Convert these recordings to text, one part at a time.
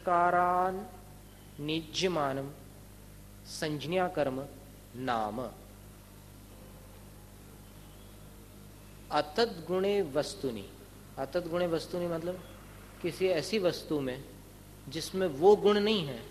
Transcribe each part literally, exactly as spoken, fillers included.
पुरस्कारान निज्यमानम संज्ञा कर्म नाम। अतद गुणे वस्तुनि, अतद गुणे वस्तुनि मतलब किसी ऐसी वस्तु में जिसमें वो गुण नहीं है,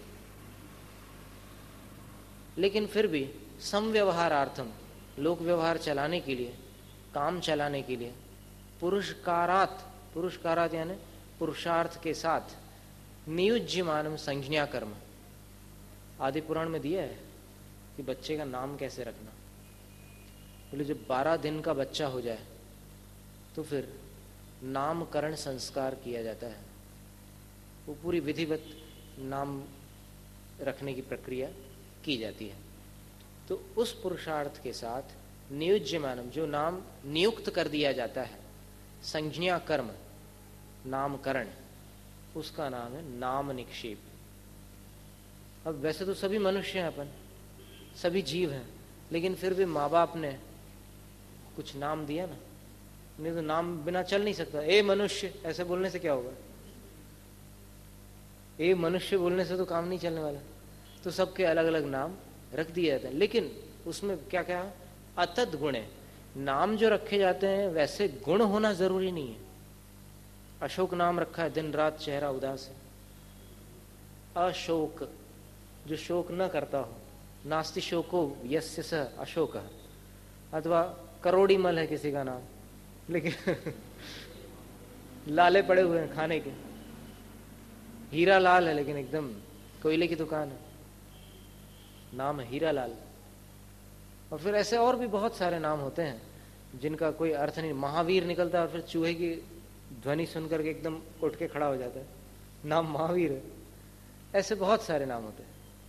लेकिन फिर भी समव्यवहारार्थम, लोक व्यवहार चलाने के लिए, काम चलाने के लिए, पुरुषकारात, पुरुषकारात यानी पुरुषार्थ के साथ, नियुज्यमानम संज्ञा कर्म। आदि पुराण में दिया है कि बच्चे का नाम कैसे रखना। बोले जब बारह दिन का बच्चा हो जाए तो फिर नामकरण संस्कार किया जाता है, वो पूरी विधिवत नाम रखने की प्रक्रिया की जाती है। तो उस पुरुषार्थ के साथ नियुज्यमानम, जो नाम नियुक्त कर दिया जाता है, संज्ञा कर्म, नामकरण, उसका नाम है नाम निक्षेप। अब वैसे तो सभी मनुष्य हैं, अपन सभी जीव हैं, लेकिन फिर भी माँ बाप ने कुछ नाम दिया ना, नहीं तो नाम बिना चल नहीं सकता। ए मनुष्य ऐसे बोलने से क्या होगा, ए मनुष्य बोलने से तो काम नहीं चलने वाला। तो सबके अलग अलग नाम रख दिए जाते हैं, लेकिन उसमें क्या क्या अतद गुणे, नाम जो रखे जाते हैं वैसे गुण होना जरूरी नहीं है। अशोक नाम रखा है, दिन रात चेहरा उदास है। अशोक, जो शोक न करता हो, नास्ति शोको यस्य स अशोक। अथवा करोड़ीमल है किसी का नाम, लेकिन लाले पड़े हुए हैं खाने के। हीरा लाल है लेकिन एकदम कोयले की दुकान है, नाम है हीरा लाल। और फिर ऐसे और भी बहुत सारे नाम होते हैं जिनका कोई अर्थ नहीं। महावीर निकलता है और फिर चूहे की ध्वनि सुनकर के एकदम उठ के खड़ा हो जाता है, नाम महावीर है। ऐसे बहुत सारे नाम होते हैं।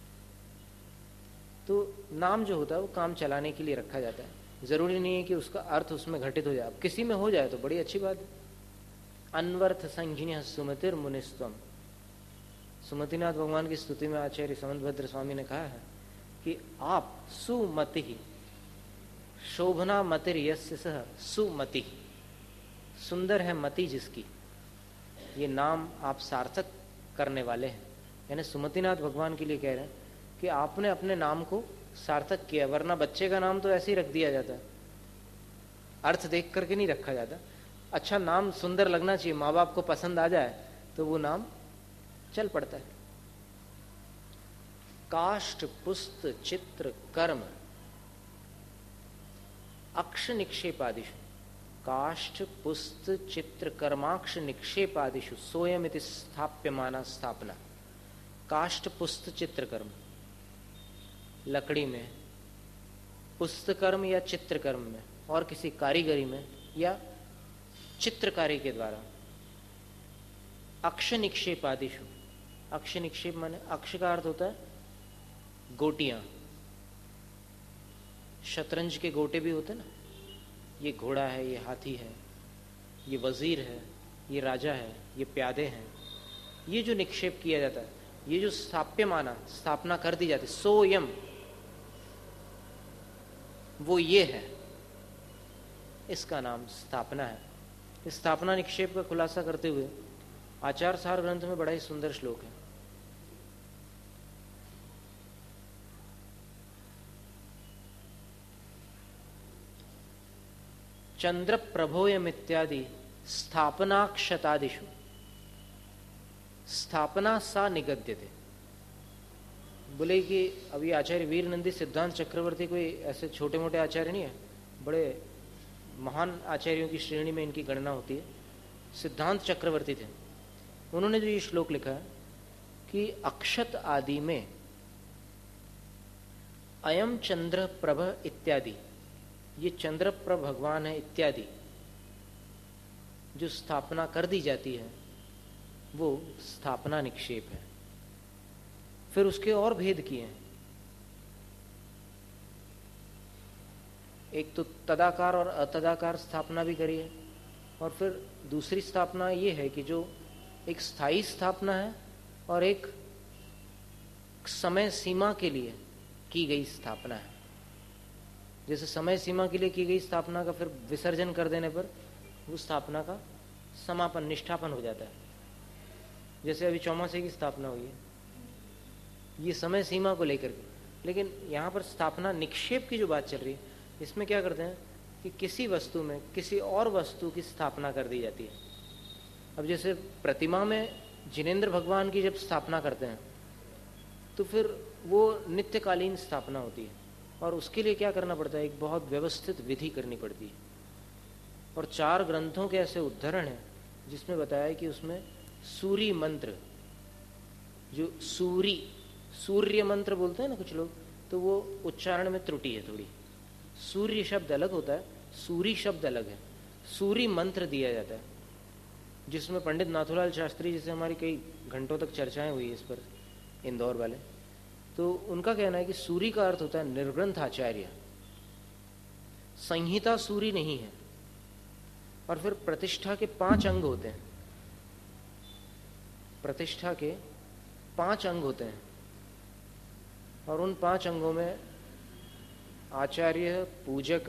तो नाम जो होता है वो काम चलाने के लिए रखा जाता है, जरूरी नहीं है कि उसका अर्थ उसमें घटित हो जाए। अब किसी में हो जाए तो बड़ी अच्छी बात है। अनवर्थ संज्ञ सुमतिर मुनिस्त्वम, सुमतिनाथ भगवान की स्तुति में आचार्य समंतभद्र स्वामी ने कहा है कि आप सुमति, शोभना मतिर यस्य सह सुमति, सुंदर है मति जिसकी, ये नाम आप सार्थक करने वाले हैं। यानी सुमतिनाथ भगवान के लिए कह रहे हैं कि आपने अपने नाम को सार्थक किया, वरना बच्चे का नाम तो ऐसे ही रख दिया जाता है, अर्थ देख करके नहीं रखा जाता। अच्छा नाम सुंदर लगना चाहिए, माँ बाप को पसंद आ जाए तो वो नाम चल पड़ता है। काष्ठ पुस्त चित्र कर्म अक्ष निक्षेपादिषु, काष्ठ पुस्त चित्र कर्माक्ष निक्षेपादिषु सोयमिति स्थाप्यमाना स्थापना। काष्ठ पुस्त चित्र कर्म, लकड़ी में, पुस्तकर्म या चित्रकर्म में, और किसी कारीगरी में या चित्रकारी के द्वारा। अक्ष निक्षेप आदिशु, अक्ष निक्षेप माने अक्ष का अर्थ होता है गोटियां। शतरंज के गोटे भी होते ना, ये घोड़ा है, ये हाथी है, ये वजीर है, ये राजा है, ये प्यादे हैं। ये जो निक्षेप किया जाता है, ये जो स्थाप्य माना, स्थापना कर दी जाती, सोयम, वो ये है, इसका नाम स्थापना है। स्थापना निक्षेप का खुलासा करते हुए आचार सार ग्रंथ में बड़ा ही सुंदर श्लोक है। चंद्र प्रभोयम इत्यादि स्थापनाक्षतादिषु स्थापना सा निगद्यते। बोले कि अभी आचार्य वीर नंदी सिद्धांत चक्रवर्ती कोई ऐसे छोटे मोटे आचार्य नहीं है, बड़े महान आचार्यों की श्रेणी में इनकी गणना होती है। सिद्धांत चक्रवर्ती थे, उन्होंने जो ये श्लोक लिखा है कि अक्षत आदि में अयम चंद्र प्रभ इत्यादि, ये चंद्र प्रभ भगवान है इत्यादि, जो स्थापना कर दी जाती है वो स्थापना निक्षेप है। फिर उसके और भेद किए हैं। एक तो तदाकार और अतदाकार स्थापना भी करी है, और फिर दूसरी स्थापना ये है कि जो एक स्थायी स्थापना है और एक समय सीमा के लिए की गई स्थापना है। जैसे समय सीमा के लिए की गई स्थापना का फिर विसर्जन कर देने पर उस स्थापना का समापन, निष्ठापन हो जाता है। जैसे अभी चौमासे की स्थापना हुई है, ये समय सीमा को लेकर के। लेकिन यहाँ पर स्थापना निक्षेप की जो बात चल रही है, इसमें क्या करते हैं कि किसी वस्तु में किसी और वस्तु की स्थापना कर दी जाती है। अब जैसे प्रतिमा में जिनेंद्र भगवान की जब स्थापना करते हैं तो फिर वो नित्यकालीन स्थापना होती है, और उसके लिए क्या करना पड़ता है, एक बहुत व्यवस्थित विधि करनी पड़ती है। और चार ग्रंथों के ऐसे उद्धरण हैं जिसमें बताया है कि उसमें सूर्य मंत्र, जो सूरी सूर्य मंत्र बोलते हैं ना कुछ लोग, तो वो उच्चारण में त्रुटि है थोड़ी। सूर्य शब्द अलग होता है, सूरी शब्द अलग है। सूरी मंत्र दिया जाता है, जिसमें पंडित नाथूलाल शास्त्री, जिसे हमारी कई घंटों तक चर्चाएं हुई इस पर, इंदौर वाले, तो उनका कहना है कि सूरी का अर्थ होता है निर्ग्रंथ आचार्य, संहिता सूरी नहीं है। और फिर प्रतिष्ठा के पांच अंग होते हैं, प्रतिष्ठा के पांच अंग होते हैं, और उन पांच अंगों में आचार्य, पूजक,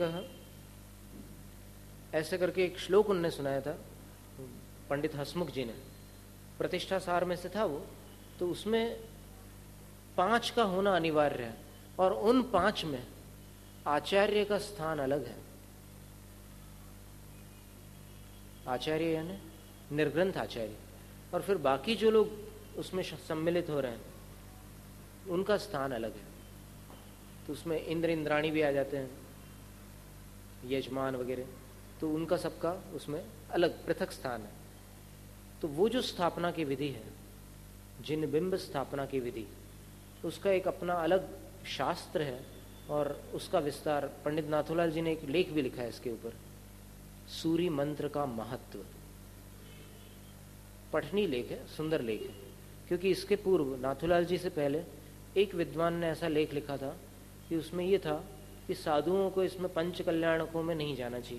ऐसे करके एक श्लोक उनने सुनाया था पंडित हसमुख जी ने, प्रतिष्ठा सार में से था वो, तो उसमें पांच का होना अनिवार्य है, और उन पांच में आचार्य का स्थान अलग है। आचार्य यानी निर्ग्रंथ आचार्य, और फिर बाकी जो लोग उसमें सम्मिलित हो रहे हैं उनका स्थान अलग है। तो उसमें इंद्र इंद्राणी भी आ जाते हैं, यजमान वगैरह, तो उनका सबका उसमें अलग पृथक स्थान है। तो वो जो स्थापना की विधि है, जिन बिंब स्थापना की विधि, उसका एक अपना अलग शास्त्र है, और उसका विस्तार पंडित नाथूलाल जी ने एक लेख भी लिखा है इसके ऊपर, सूर्य मंत्र का महत्व। पठनीय लेख है, सुंदर लेख है, क्योंकि इसके पूर्व नाथूलाल जी से पहले एक विद्वान ने ऐसा लेख लिखा था कि उसमें यह था कि साधुओं को इसमें पंच कल्याणकों में नहीं जाना चाहिए,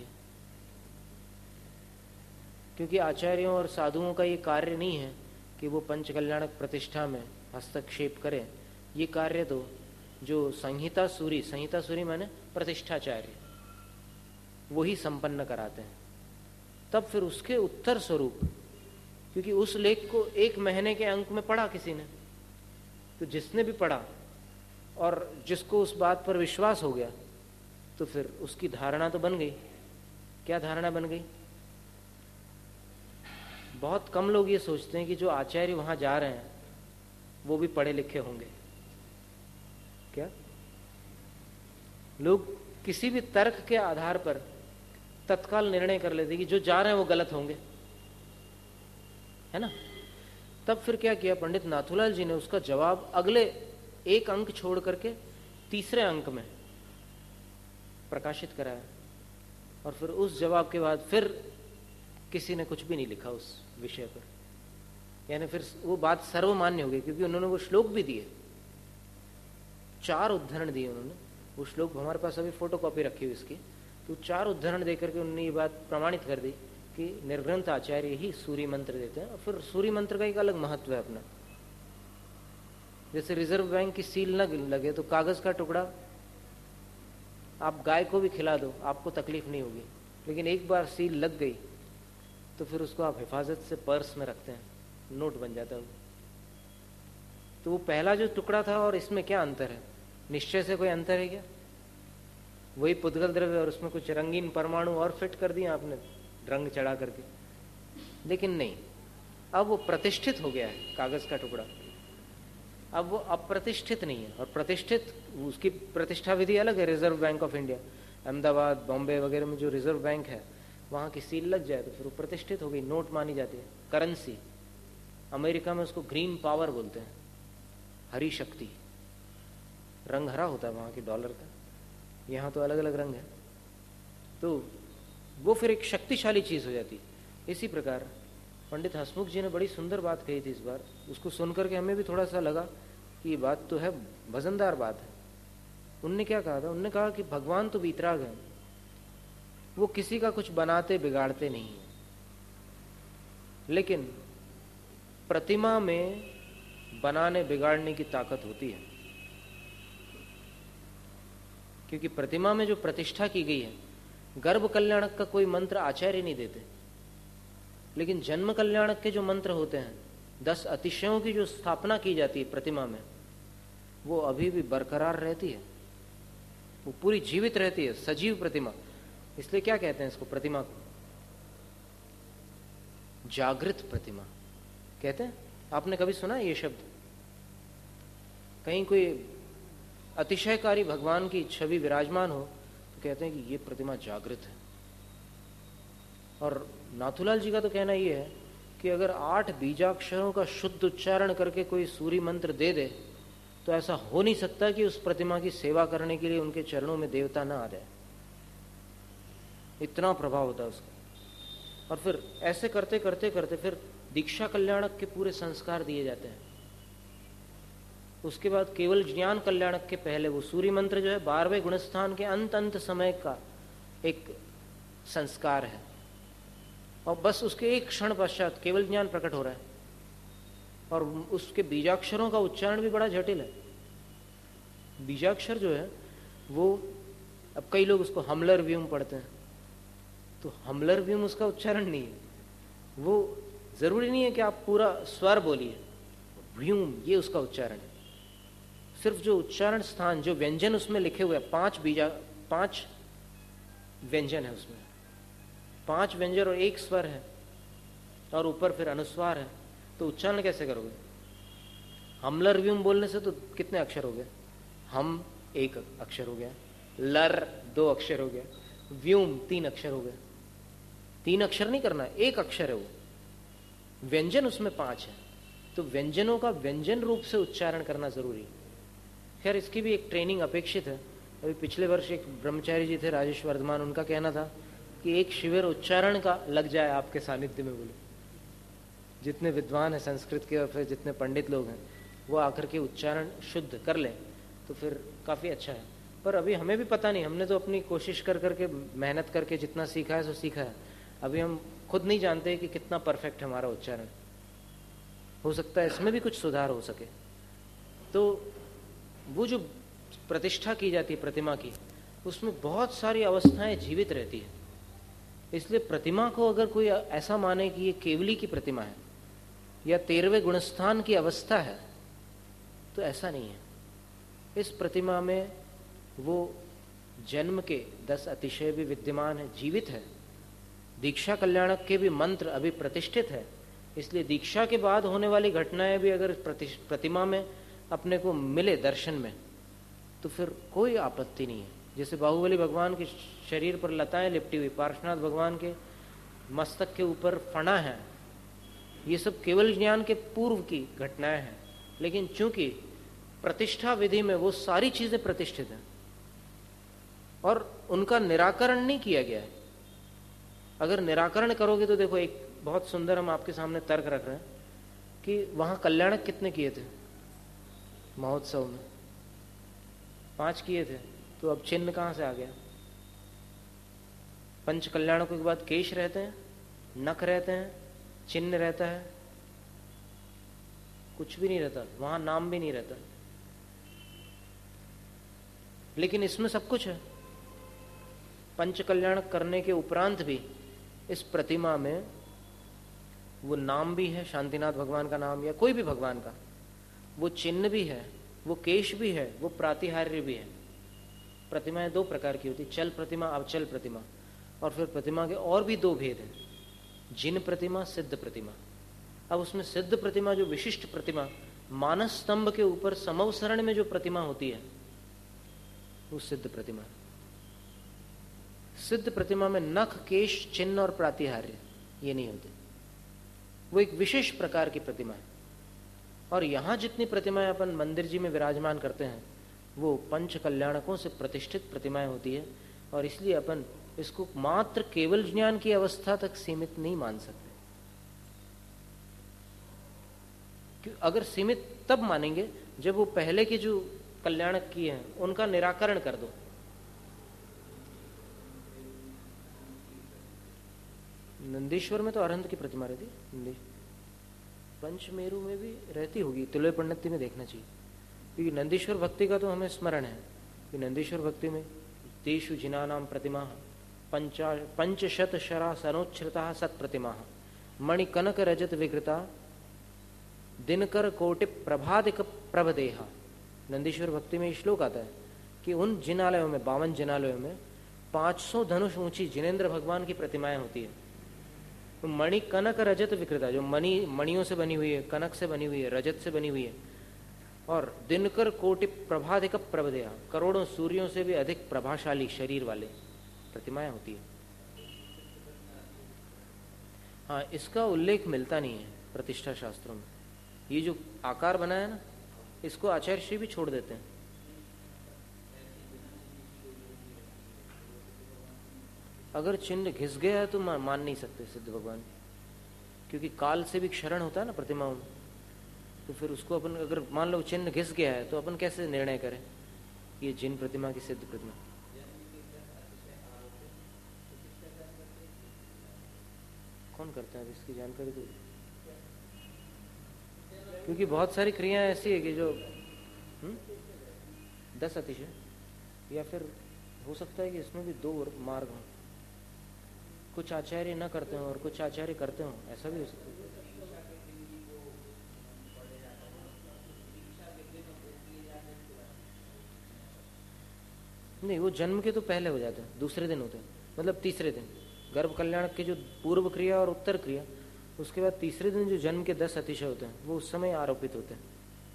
क्योंकि आचार्यों और साधुओं का ये कार्य नहीं है कि वो पंच कल्याणक प्रतिष्ठा में हस्तक्षेप करें। ये कार्य तो जो संहिता सूरी, संहिता सूरी माने प्रतिष्ठाचार्य, वही संपन्न कराते हैं। तब फिर उसके उत्तर स्वरूप, क्योंकि उस लेख को एक महीने के अंक में पढ़ा किसी ने, तो जिसने भी पढ़ा और जिसको उस बात पर विश्वास हो गया, तो फिर उसकी धारणा तो बन गई। क्या धारणा बन गई? बहुत कम लोग ये सोचते हैं कि जो आचार्य वहां जा रहे हैं वो भी पढ़े लिखे होंगे। क्या लोग किसी भी तर्क के आधार पर तत्काल निर्णय कर लेते हैं कि जो जा रहे हैं वो गलत होंगे, है ना? तब फिर क्या किया पंडित नाथूलाल जी ने, उसका जवाब अगले एक अंक छोड़ करके तीसरे अंक में प्रकाशित कराया, और फिर उस जवाब के बाद फिर किसी ने कुछ भी नहीं लिखा उस विषय पर। यानी फिर वो बात सर्वमान्य हो गई, क्योंकि उन्होंने वो श्लोक भी दिए, चार उद्धरण दिए उन्होंने। वो श्लोक हमारे पास अभी फोटो कॉपी रखी हुई इसकी, तो चार उद्धरण देकर के उन्होंने ये बात प्रमाणित कर दी कि निर्ग्रंथ आचार्य ही सूर्य मंत्र देते हैं। और फिर सूर्य मंत्र का एक अलग महत्व है अपना। जैसे रिजर्व बैंक की सील न लगे तो कागज का टुकड़ा आप गाय को भी खिला दो, आपको तकलीफ नहीं होगी, लेकिन एक बार सील लग गई तो फिर उसको आप हिफाजत से पर्स में रखते हैं, नोट बन जाता है वो। तो वो पहला जो टुकड़ा था और इसमें क्या अंतर है? निश्चय से कोई अंतर है क्या? वही पुद्गल द्रव्य और उसमें कुछ रंगीन परमाणु और फिट कर दिए आपने रंग चढ़ा करके, लेकिन नहीं, अब वो प्रतिष्ठित हो गया है कागज का टुकड़ा। अब वो अप्रतिष्ठित नहीं है, और प्रतिष्ठित उसकी प्रतिष्ठा विधि अलग है। Reserve Bank of India, Ahmedabad, Bombay वगैरह में जो रिजर्व बैंक है वहाँ की सील लग जाए तो फिर वो प्रतिष्ठित हो गई, नोट मानी जाती है, करेंसी। अमेरिका में उसको ग्रीन पावर बोलते हैं, हरी शक्ति, रंग हरा होता है वहाँ के डॉलर का, यहाँ तो अलग अलग रंग है, तो वो फिर एक शक्तिशाली चीज हो जाती। इसी प्रकार पंडित हसमुख जी ने बड़ी सुंदर बात कही थी इस बार, उसको सुनकर के हमें भी थोड़ा सा लगा कि ये बात तो है, वजनदार बात है। उनने क्या कहा था? उनने कहा कि भगवान तो वीतराग है, वो किसी का कुछ बनाते बिगाड़ते नहीं है, लेकिन प्रतिमा में बनाने बिगाड़ने की ताकत होती है, क्योंकि प्रतिमा में जो प्रतिष्ठा की गई है, गर्भ कल्याणक का कोई मंत्र आचार्य नहीं देते, लेकिन जन्म कल्याणक के जो मंत्र होते हैं दस अतिशयों की जो स्थापना की जाती है प्रतिमा में, वो अभी भी बरकरार रहती है, वो पूरी जीवित रहती है, सजीव प्रतिमा। इसलिए क्या कहते हैं इसको, प्रतिमा को जागृत प्रतिमा कहते हैं। आपने कभी सुना ये शब्द? कहीं कोई अतिशयकारी भगवान की छवि विराजमान हो तो कहते हैं कि ये प्रतिमा जागृत है। और नाथूलाल जी का तो कहना ये है कि अगर आठ बीजाक्षरों का शुद्ध उच्चारण करके कोई सूर्य मंत्र दे दे तो ऐसा हो नहीं सकता कि उस प्रतिमा की सेवा करने के लिए उनके चरणों में देवता ना आ जाए, इतना प्रभाव होता है उसका। और फिर ऐसे करते करते करते फिर दीक्षा कल्याणक के पूरे संस्कार दिए जाते हैं। उसके बाद केवल ज्ञान कल्याणक के पहले वो सूर्य मंत्र जो है बारहवें गुणस्थान के अंत अंत समय का एक संस्कार है, और बस उसके एक क्षण पश्चात केवल ज्ञान प्रकट हो रहा है। और उसके बीजाक्षरों का उच्चारण भी बड़ा जटिल है। बीजाक्षर जो है वो, अब कई लोग उसको हमलर व्यूम पढ़ते हैं, तो हमलर व्यूम उसका उच्चारण नहीं है। वो जरूरी नहीं है कि आप पूरा स्वर बोलिए, व्यूम ये उसका उच्चारण है। सिर्फ जो उच्चारण स्थान, जो व्यंजन उसमें लिखे हुए हैं, पांच बीजा पांच व्यंजन है उसमें, पांच व्यंजन और एक स्वर है, और ऊपर फिर अनुस्वार है। तो उच्चारण कैसे करोगे? हमलर व्यूम बोलने से तो कितने अक्षर हो गए? हम एक अक्षर हो गया, लर दो अक्षर हो गया, व्यूम तीन अक्षर हो गए। तीन अक्षर नहीं करना, एक अक्षर है वो, व्यंजन उसमें पांच है, तो व्यंजनों का व्यंजन रूप से उच्चारण करना जरूरी है। खैर इसकी भी एक ट्रेनिंग अपेक्षित है। अभी पिछले वर्ष एक ब्रह्मचारी जी थे राजेश वर्धमान, उनका कहना था कि एक शिविर उच्चारण का लग जाए आपके सानिध्य में। बोले जितने विद्वान हैं संस्कृत के और फिर जितने पंडित लोग हैं वो आकर के उच्चारण शुद्ध कर लें तो फिर काफ़ी अच्छा है। पर अभी हमें भी पता नहीं, हमने तो अपनी कोशिश कर करके मेहनत करके जितना सीखा है सो सीखा है। अभी हम खुद नहीं जानते कि कितना परफेक्ट है हमारा उच्चारण। हो सकता है इसमें भी कुछ सुधार हो सके। तो वो जो प्रतिष्ठा की जाती है प्रतिमा की, उसमें बहुत सारी अवस्थाएं जीवित रहती है। इसलिए प्रतिमा को अगर कोई ऐसा माने कि ये केवली की प्रतिमा है या तेरहवें गुणस्थान की अवस्था है, तो ऐसा नहीं है। इस प्रतिमा में वो जन्म के दस अतिशय भी विद्यमान है, जीवित है। दीक्षा कल्याणक के भी मंत्र अभी प्रतिष्ठित है। इसलिए दीक्षा के बाद होने वाली घटनाएं भी अगर प्रतिमा में अपने को मिले दर्शन में, तो फिर कोई आपत्ति नहीं है। जैसे बाहुबली भगवान के शरीर पर लताएं लिपटी हुई, पार्श्वनाथ भगवान के मस्तक के ऊपर फणा है, ये सब केवल ज्ञान के पूर्व की घटनाएं हैं। लेकिन चूंकि प्रतिष्ठा विधि में वो सारी चीजें प्रतिष्ठित हैं और उनका निराकरण नहीं किया गया है। अगर निराकरण करोगे तो देखो, एक बहुत सुंदर हम आपके सामने तर्क रख रहे हैं कि वहां कल्याणक कितने किए थे महोत्सव में? पांच किए थे, तो अब चिन्ह कहां से आ गया? पंच कल्याणकों के बाद केश रहते हैं, नख रहते हैं, चिन्ह रहता है, कुछ भी नहीं रहता, वहां नाम भी नहीं रहता। लेकिन इसमें सब कुछ है। पंच कल्याण करने के उपरांत भी इस प्रतिमा में वो नाम भी है, शांतिनाथ भगवान का नाम या कोई भी भगवान का, वो चिन्ह भी है, वो केश भी है, वो प्रातिहार्य भी है। प्रतिमाएं दो प्रकार की होती, चल प्रतिमा, अवचल प्रतिमा। और फिर प्रतिमा के और भी दो भेद हैं, जिन प्रतिमा, सिद्ध प्रतिमा। अब उसमें सिद्ध प्रतिमा, जो विशिष्ट प्रतिमा, मानस स्तंभ के ऊपर समवसरण में जो प्रतिमा होती है, वो सिद्ध प्रतिमा। सिद्ध प्रतिमा में नख, केश, चिन्ह और प्रातिहार्य ये नहीं होते, वो एक विशेष प्रकार की प्रतिमा है। और यहां जितनी प्रतिमाएं अपन मंदिर जी में विराजमान करते हैं वो पंच कल्याणकों से प्रतिष्ठित प्रतिमाएं होती है। और इसलिए अपन इसको मात्र केवल ज्ञान की अवस्था तक सीमित नहीं मान सकते। अगर सीमित तब मानेंगे जब वो पहले के जो कल्याणक किए हैं उनका निराकरण कर दो। नंदीश्वर में तो अरहंत की प्रतिमा रहती, पंचमेरु में भी रहती होगी, तिलय पंडिती में देखना चाहिए। क्योंकि नंदीश्वर भक्ति का तो हमें स्मरण है कि नंदीश्वर भक्ति में तेषु जिनानाम प्रतिमा पंचा पंचशत शरा सनोच्छ्रिता सत प्रतिमा मणि कनक रजत विकृता दिनकर कोटि प्रभादिक प्रभदेहा, नंदीश्वर भक्ति में श्लोक आता है कि उन जिनालयों में, बावन जिनालयों में पाँच सौ धनुष ऊंची जिनेन्द्र भगवान की प्रतिमाएं होती है। तो मणि कनक रजत विकृता, जो मणि मणियों से बनी हुई है, कनक से बनी हुई है, रजत से बनी हुई है, और दिनकर कोटि प्रभाधिक प्रभदेहा, करोड़ों सूर्यों से भी अधिक प्रभाशाली शरीर वाले प्रतिमाएं होती है। हाँ, इसका उल्लेख मिलता नहीं है प्रतिष्ठा शास्त्रों में। ये जो आकार बनाया है ना, इसको आचार्य श्री भी छोड़ देते हैं। अगर चिन्ह घिस गया है तो मान नहीं सकते सिद्ध भगवान, क्योंकि काल से भी क्षरण होता है ना प्रतिमाओं में। तो फिर उसको अपन, अगर मान लो चिन्ह घिस गया है तो अपन कैसे निर्णय करें ये जिन प्रतिमा की सिद्ध प्रतिमा? कौन करता है इसकी जानकारी तो, क्योंकि बहुत सारी क्रियाएं ऐसी है कि जो हुँ? दस अतिशय, या फिर हो सकता है कि इसमें भी दो मार्ग हों, कुछ आचार्य न करते हो और कुछ आचार्य करते हो, ऐसा भी हो सकता है। नहीं, वो जन्म के तो पहले हो जाते हैं, दूसरे दिन होते हैं, मतलब तीसरे दिन गर्भ कल्याण के जो पूर्व क्रिया और उत्तर क्रिया, उसके बाद तीसरे दिन जो जन्म के दस अतिशय होते हैं वो उस समय आरोपित होते हैं।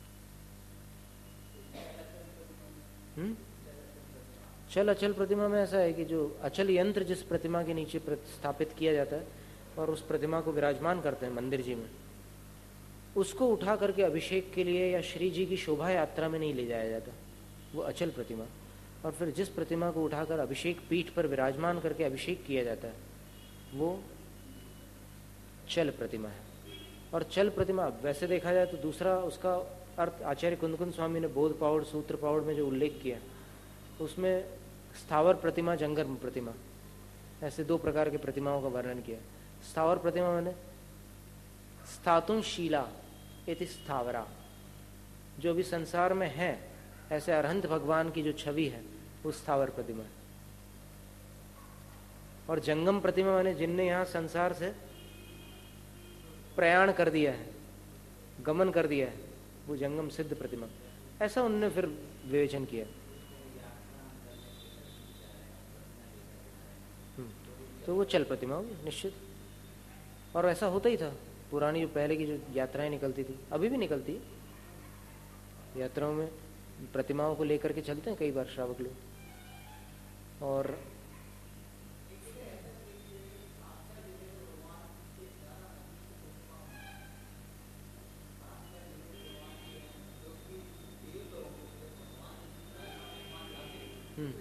हम्म चल अचल प्रतिमा में ऐसा है कि जो अचल यंत्र जिस प्रतिमा के नीचे स्थापित किया जाता है और उस प्रतिमा को विराजमान करते हैं मंदिर जी में, उसको उठा करके अभिषेक के लिए या श्री जी की शोभा यात्रा में नहीं ले जाया जाता, वो अचल प्रतिमा। और फिर जिस प्रतिमा को उठाकर अभिषेक पीठ पर विराजमान करके अभिषेक किया जाता है वो चल प्रतिमा है। और चल प्रतिमा वैसे देखा जाए तो दूसरा उसका अर्थ आचार्य कुंदकुंद स्वामी ने बोध पावड़ सूत्र पावड़ में जो उल्लेख किया उसमें स्थावर प्रतिमा, जंगम प्रतिमा, ऐसे दो प्रकार के प्रतिमाओं का वर्णन किया। स्थावर प्रतिमा मैंने स्थातुं शीला इति स्थावरा, जो अभी संसार में है ऐसे अरहंत भगवान की जो छवि है वो स्थावर प्रतिमा है। और जंगम प्रतिमा मैंने जिनने यहाँ संसार से प्रयाण कर दिया है, गमन कर दिया है, वो जंगम सिद्ध प्रतिमा, ऐसा उनने फिर विवेचन किया। तो वो चल प्रतिमा होगी निश्चित। और ऐसा होता ही था, पुरानी जो पहले की जो यात्राएं निकलती थी, अभी भी निकलती है यात्राओं में, प्रतिमाओं को लेकर के चलते हैं कई बार श्रावक लोग। और हम्म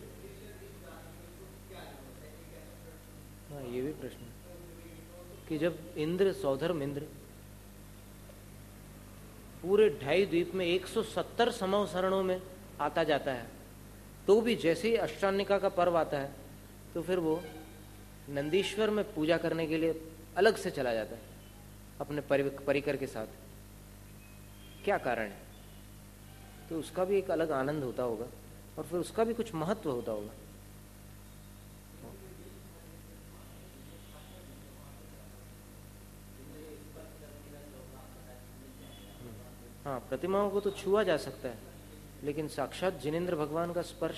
हाँ, ये भी प्रश्न है कि जब इंद्र, सौधर्म इंद्र पूरे ढाई द्वीप में एक सौ सत्तर समव शरणों में आता जाता है, तो भी जैसे ही अष्टानिका का पर्व आता है तो फिर वो नंदीश्वर में पूजा करने के लिए अलग से चला जाता है अपने परिकर के साथ। क्या कारण है? तो उसका भी एक अलग आनंद होता होगा और फिर उसका भी कुछ महत्व होता होगा। हाँ, प्रतिमाओं को तो छुआ जा सकता है, लेकिन साक्षात जिनेन्द्र भगवान का स्पर्श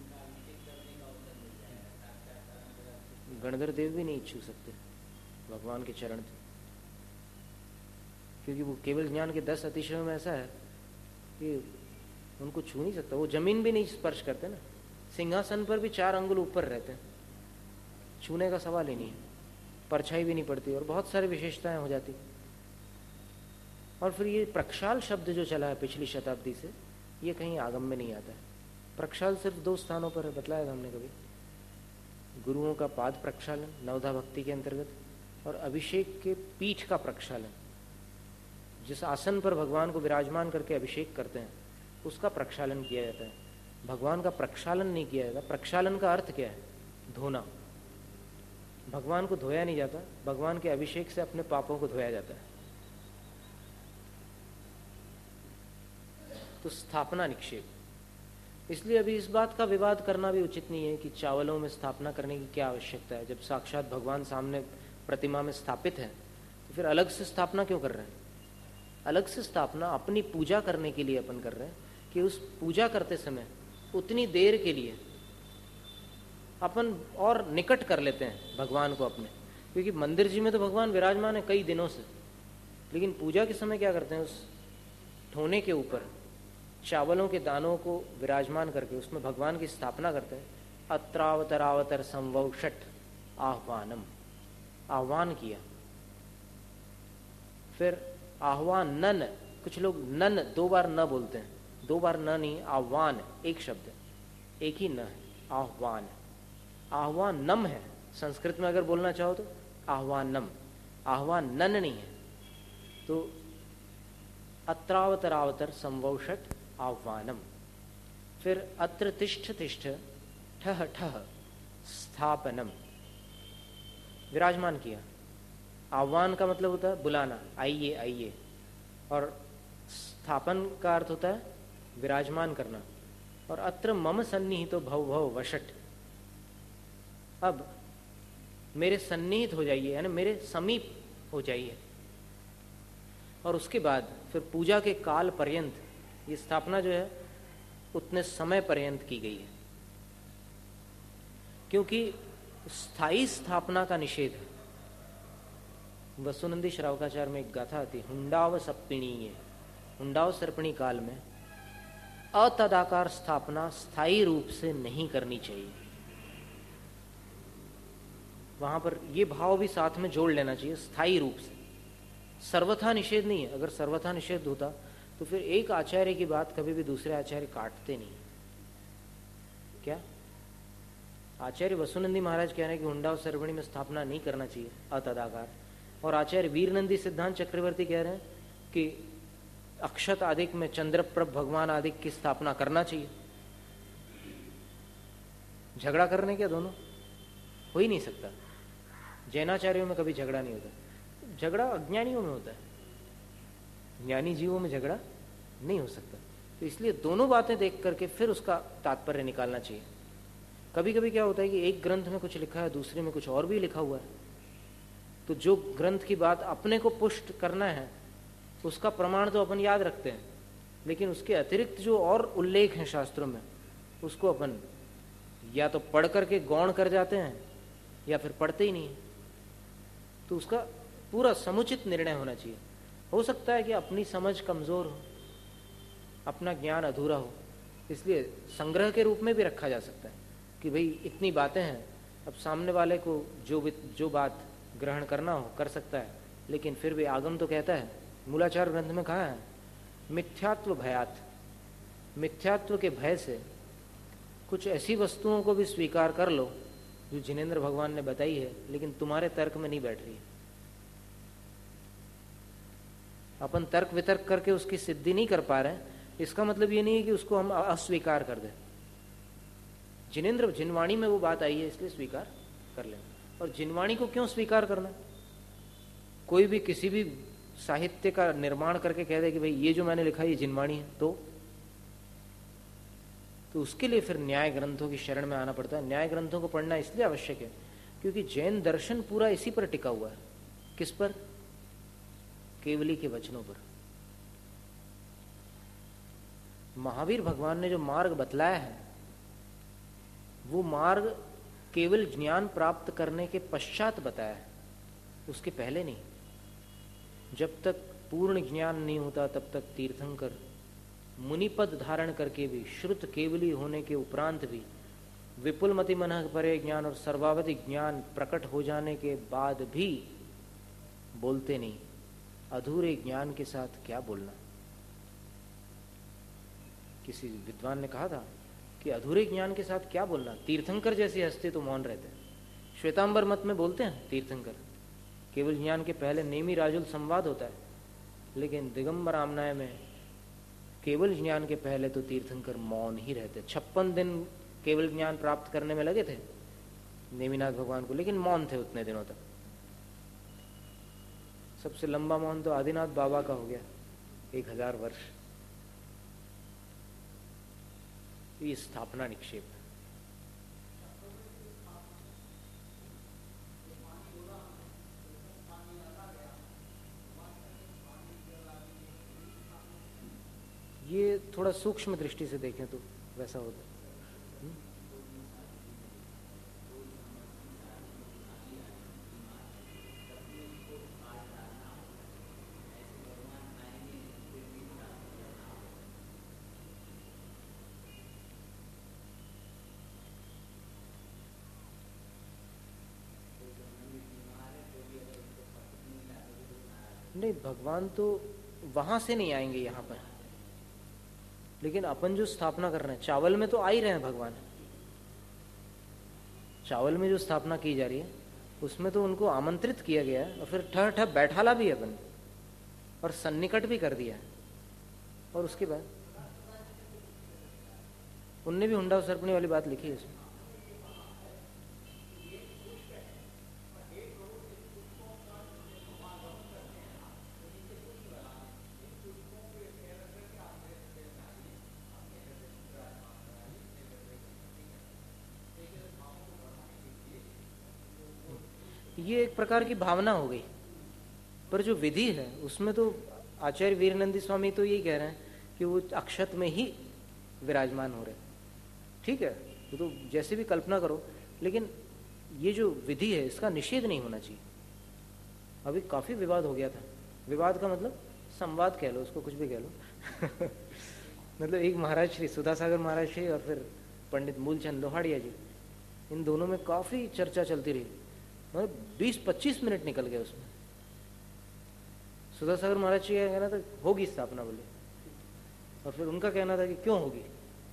गणधर देव भी नहीं छू सकते भगवान के चरण थे, क्योंकि वो केवल ज्ञान के दस अतिशयों में ऐसा है कि उनको छू नहीं सकता। वो जमीन भी नहीं स्पर्श करते ना, सिंहासन पर भी चार अंगुल ऊपर रहते हैं, छूने का सवाल ही नहीं है, परछाई भी नहीं पड़ती और बहुत सारी विशेषताएं हो जाती। और फिर ये प्रक्षाल शब्द जो चला है पिछली शताब्दी से, ये कहीं आगम में नहीं आता है। प्रक्षाल सिर्फ दो स्थानों पर है, बतलाया था हमने कभी, गुरुओं का पाद प्रक्षालन नवधा भक्ति के अंतर्गत, और अभिषेक के पीठ का प्रक्षालन, जिस आसन पर भगवान को विराजमान करके अभिषेक करते हैं उसका प्रक्षालन किया जाता है। भगवान का प्रक्षालन नहीं किया जाता। प्रक्षालन का अर्थ क्या है? धोना। भगवान को धोया नहीं जाता, भगवान के अभिषेक से अपने पापों को धोया जाता है। तो स्थापना निक्षेप, इसलिए अभी इस बात का विवाद करना भी उचित नहीं है कि चावलों में स्थापना करने की क्या आवश्यकता है। जब साक्षात भगवान सामने प्रतिमा में स्थापित है तो फिर अलग से स्थापना क्यों कर रहे हैं? अलग से स्थापना अपनी पूजा करने के लिए अपन कर रहे हैं कि उस पूजा करते समय उतनी देर के लिए अपन और निकट कर लेते हैं भगवान को अपने, क्योंकि मंदिर जी में तो भगवान विराजमान है कई दिनों से, लेकिन पूजा के समय क्या करते हैं, उस ठोने के ऊपर चावलों के दानों को विराजमान करके उसमें भगवान की स्थापना करते हैं। अत्रावतरावतर संवौषट आह्वानम, आह्वान किया। फिर आह्वान नन, कुछ लोग नन दो बार न बोलते हैं, दो बार न नहीं, आह्वान एक शब्द, एक ही न है, आह्वान। आह्वान नम है, संस्कृत में अगर बोलना चाहो तो आह्वानम, आह्वान नन नहीं है। तो अत्रावतरावतर संवौषट आह्वानम। फिर अत्र तिष्ठ तिष्ठ ठह ठह स्थापनम, विराजमान किया। आह्वान का मतलब होता है बुलाना, आइए आइए, और स्थापन का अर्थ होता है विराजमान करना। और अत्र मम सन्निहितो भव भव वशट, अब मेरे सन्निहित हो जाइए, यानी मेरे समीप हो जाइए। और उसके बाद फिर पूजा के काल पर्यंत, ये स्थापना जो है उतने समय पर्यंत की गई है, क्योंकि स्थायी स्थापना का निषेध है। वसुनंदी श्रावकाचार्य में एक गाथा आती, हुंडाव सप्पिणीय, हुंडाव सर्पणी काल में अतदाकार स्थापना स्थायी रूप से नहीं करनी चाहिए। वहां पर ये भाव भी साथ में जोड़ लेना चाहिए, स्थायी रूप से। सर्वथा निषेध नहीं है, अगर सर्वथा निषेध होता तो फिर एक आचार्य की बात कभी भी दूसरे आचार्य काटते नहीं। क्या आचार्य वसुनंदी महाराज कह रहे हैं कि हुंडाव सर्वणी में स्थापना नहीं करना चाहिए अतदाकार, और आचार्य वीरनंदी सिद्धांत चक्रवर्ती कह रहे हैं कि अक्षत आदिक में चंद्रप्रभ भगवान आदिक की स्थापना करना चाहिए। झगड़ा करने क्या दोनों हो ही नहीं सकता। जैनाचार्यों में कभी झगड़ा नहीं होता, झगड़ा अज्ञानियों में होता है, ज्ञानी जीवों में झगड़ा नहीं हो सकता। तो इसलिए दोनों बातें देख करके फिर उसका तात्पर्य निकालना चाहिए। कभी कभी क्या होता है कि एक ग्रंथ में कुछ लिखा है, दूसरे में कुछ और भी लिखा हुआ है, तो जो ग्रंथ की बात अपने को पुष्ट करना है उसका प्रमाण तो अपन याद रखते हैं, लेकिन उसके अतिरिक्त जो और उल्लेख हैं शास्त्रों में उसको अपन या तो पढ़ करके गौण कर जाते हैं या फिर पढ़ते ही नहीं। तो उसका पूरा समुचित निर्णय होना चाहिए। हो सकता है कि अपनी समझ कमजोर हो, अपना ज्ञान अधूरा हो, इसलिए संग्रह के रूप में भी रखा जा सकता है कि भाई इतनी बातें हैं, अब सामने वाले को जो जो बात ग्रहण करना हो कर सकता है, लेकिन फिर भी आगम तो कहता है, मूलाचार ग्रंथ में कहा है, मिथ्यात्व भयात, मिथ्यात्व के भय से कुछ ऐसी वस्तुओं को भी स्वीकार कर लो जो जिनेंद्र भगवान ने बताई है लेकिन तुम्हारे तर्क में नहीं बैठ रही। अपन तर्क वितर्क करके उसकी सिद्धि नहीं कर पा रहे हैं, इसका मतलब ये नहीं है कि उसको हम अस्वीकार कर दें। जिनेंद्र जिनवाणी में वो बात आई है इसलिए स्वीकार कर लें। और जिनवाणी को क्यों स्वीकार करना? कोई भी किसी भी साहित्य का निर्माण करके कह दे कि भाई ये जो मैंने लिखा है ये जिनवाणी है, तो तो उसके लिए फिर न्याय ग्रंथों की शरण में आना पड़ता है। न्याय ग्रंथों को पढ़ना इसलिए आवश्यक है क्योंकि जैन दर्शन पूरा इसी पर टिका हुआ है। किस पर? केवली के वचनों पर। महावीर भगवान ने जो मार्ग बतलाया है वो मार्ग केवल ज्ञान प्राप्त करने के पश्चात बताया है, उसके पहले नहीं। जब तक पूर्ण ज्ञान नहीं होता तब तक तीर्थंकर मुनिपद धारण करके भी, श्रुत केवली होने के उपरांत भी, विपुल मति मन परे ज्ञान और सर्वावधि ज्ञान प्रकट हो जाने के बाद भी बोलते नहीं। अधूरे ज्ञान के साथ क्या बोलना? किसी विद्वान ने कहा था कि अधूरे ज्ञान के साथ क्या बोलना, तीर्थंकर जैसी हस्ती तो मौन रहते हैं। श्वेतांबर मत में बोलते हैं तीर्थंकर, केवल ज्ञान के पहले नेमी राजुल संवाद होता है, लेकिन दिगंबर आमनाय में केवल ज्ञान के पहले तो तीर्थंकर मौन ही रहते। छप्पन दिन केवल ज्ञान प्राप्त करने में लगे थे नेमिनाथ भगवान को, लेकिन मौन थे उतने दिनों तक। सबसे लंबा मौन तो आदिनाथ बाबा का हो गया, एक हजार वर्ष। ये स्थापना निक्षेप। ये थोड़ा सूक्ष्म दृष्टि से देखें तो वैसा होता। नहीं, भगवान तो वहां से नहीं आएंगे यहाँ पर, लेकिन अपन जो स्थापना कर रहे हैं, चावल में तो आ ही रहे हैं भगवान। चावल में जो स्थापना की जा रही है उसमें तो उनको आमंत्रित किया गया है और फिर ठह ठह बैठाला भी है अपन, और सन्निकट भी कर दिया है। और उसके बाद उनने भी हुंडा सरपणी वाली बात लिखी है इसमें। ये एक प्रकार की भावना हो गई, पर जो विधि है उसमें तो आचार्य वीरनंदी स्वामी तो यही कह रहे हैं कि वो अक्षत में ही विराजमान हो रहे। ठीक है, वो तो जैसे भी कल्पना करो, लेकिन ये जो विधि है इसका निषेध नहीं होना चाहिए। अभी काफी विवाद हो गया था। विवाद का मतलब संवाद कह लो, उसको कुछ भी कह लो मतलब एक महाराज श्री सुधासागर महाराज श्री और फिर पंडित मूलचंद लोहाड़िया जी, इन दोनों में काफी चर्चा चलती रही। मतलब बीस पच्चीस मिनट निकल गए उसमें। सुधासागर महाराज जी का कहना था होगी स्थापना बोले, और फिर उनका कहना था कि क्यों होगी,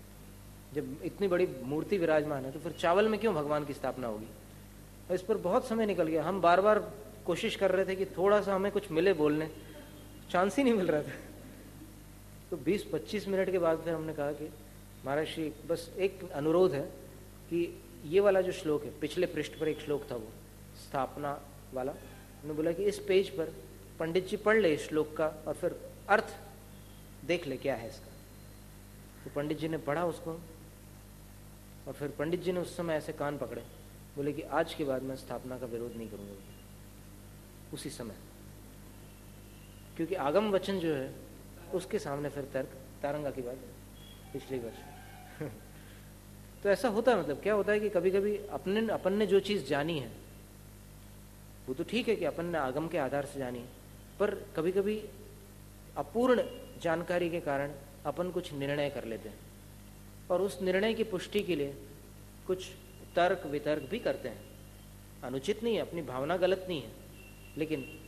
जब इतनी बड़ी मूर्ति विराजमान है तो फिर चावल में क्यों भगवान की स्थापना होगी। और इस पर बहुत समय निकल गया। हम बार बार कोशिश कर रहे थे कि थोड़ा सा हमें कुछ मिले बोलने, चांस ही नहीं मिल रहा था। तो बीस पच्चीस मिनट के बाद फिर हमने कहा कि महाराज श्री बस एक अनुरोध है कि ये वाला जो श्लोक है, पिछले पृष्ठ पर एक श्लोक था वो स्थापना वाला, उन्होंने बोला कि इस पेज पर पंडित जी पढ़ ले इस श्लोक का और फिर अर्थ देख ले क्या है इसका। तो पंडित जी ने पढ़ा उसको, और फिर पंडित जी ने उस समय ऐसे कान पकड़े, बोले कि आज के बाद मैं स्थापना का विरोध नहीं करूंगा उसी समय, क्योंकि आगम वचन जो है उसके सामने फिर तर्क तारंगा की बात पिछले वर्ष तो ऐसा होता है। मतलब क्या होता है कि कभी कभी अपने अपन ने जो चीज जानी है वो तो ठीक है कि अपन ने आगम के आधार से जानी है, पर कभी कभी अपूर्ण जानकारी के कारण अपन कुछ निर्णय कर लेते हैं, और उस निर्णय की पुष्टि के लिए कुछ तर्क वितर्क भी करते हैं। अनुचित नहीं है, अपनी भावना गलत नहीं है, लेकिन